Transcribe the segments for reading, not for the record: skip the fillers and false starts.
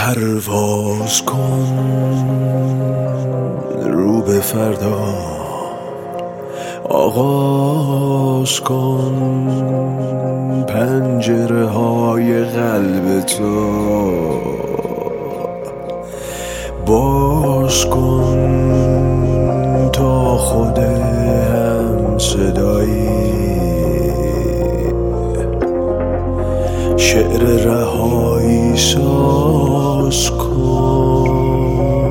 پرواز کن رو به فردا، آغاز کن پنجره های قلب تو، باز کن تا خود هم صدایی شعر رهایی ساز کن.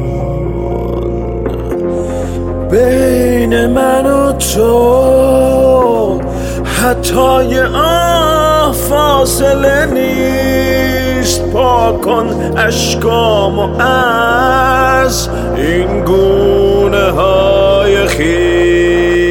بین من و تو حتی فاصله نیست، پاک کن اشکامو از این گونه های خیس.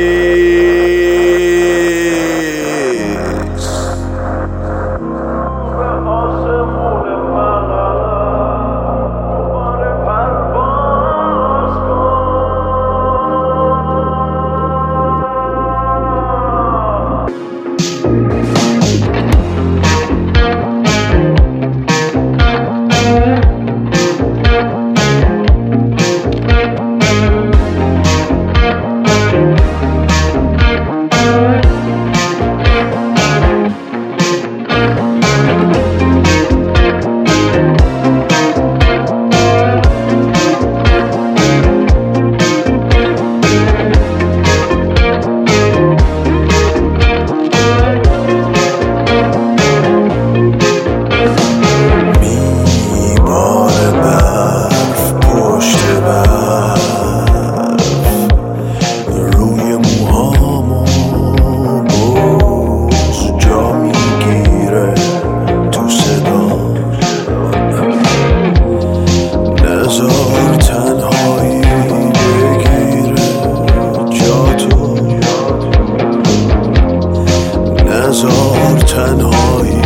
تنهایی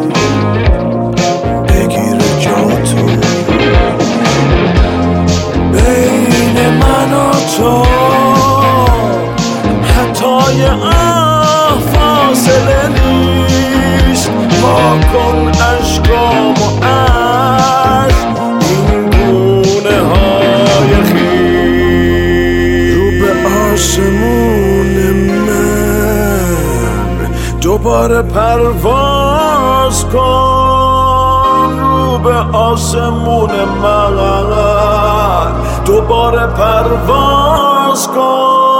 بگیر جاتو بین من و تو، حتی فاصله نیست، پاک کن اشکامو از این گونه های خیس. رو به آسمون من دوباره پرواز کن، رو به آسمون من دوباره پرواز کن.